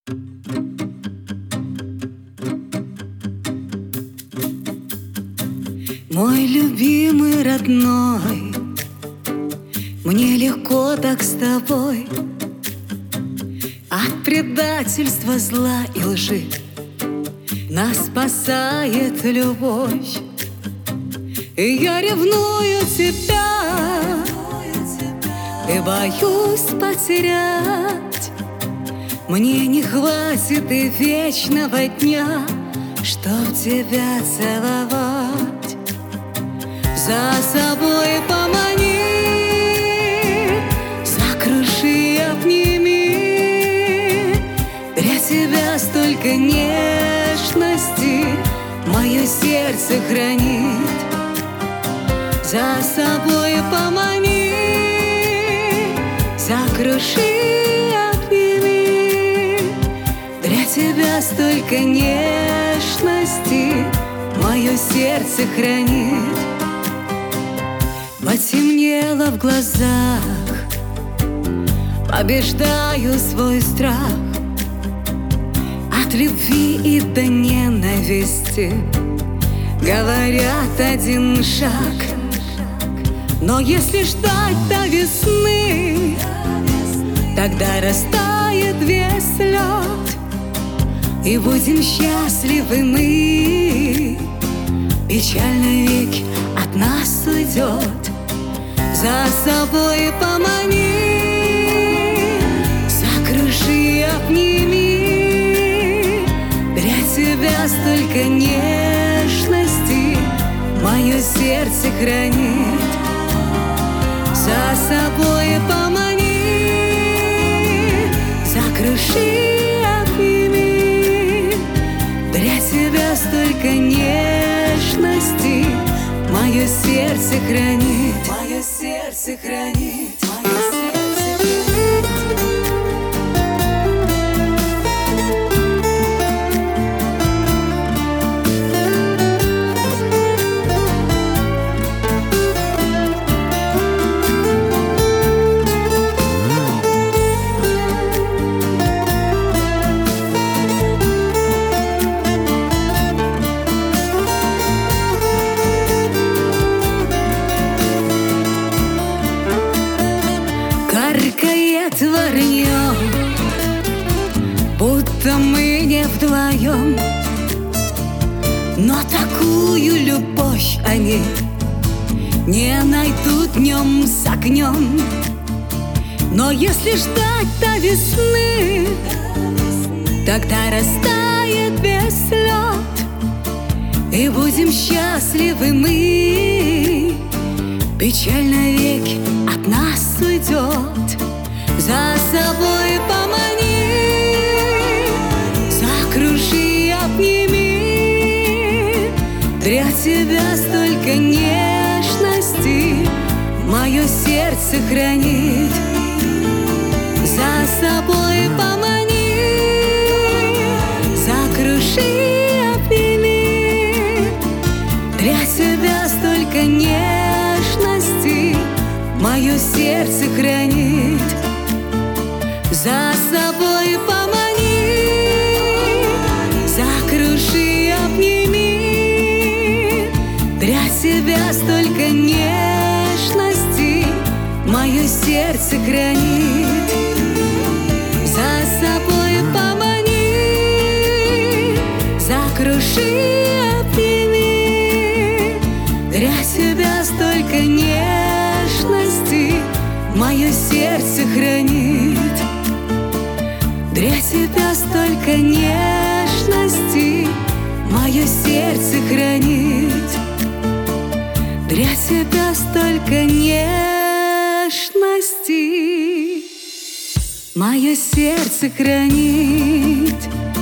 Мой любимый родной, мне легко так с тобой. От предательства, зла и лжи нас спасает любовь. И я ревную тебя и боюсь потерять. Мне не хватит и вечного дня, чтоб тебя целовать. За собой помани, закружи, обними. Для тебя столько нежности мое сердце хранит. За собой помани, закружи, обними. Для тебя столько нежности мое сердце хранит. Потемнело в глазах, побеждаю свой страх. От любви и до ненависти говорят один шаг. Но если ждать до весны, тогда растает весь лед, и будем счастливы мы. Печаль навеки от нас уйдет. За собой помани, закружи, обними. Для тебя столько нежности мое сердце хранит. За собой помани, закружи, обними. Для тебя столько нежности мое сердце хранит. Мое сердце хранит. Мое сердце враньем, будто мы не вдвоем. Но такую любовь они не найдут днем с огнем. Но если ждать до весны, тогда растает весь лед, и будем счастливы мы. Печаль навеки от нас уйдет. За собой помани, закружи, обними. Для тебя столько нежности мое сердце хранит. За собой помани, закружи, обними. Для тебя столько нежности мое сердце хранит. За собой помани, закружи, обними. Для тебя столько нежности мое сердце хранит. За собой помани, закружи, обними. Для тебя столько нежности мое сердце хранит. Для тебя столько нежности мое сердце хранит. Для тебя столько нежности мое сердце хранит.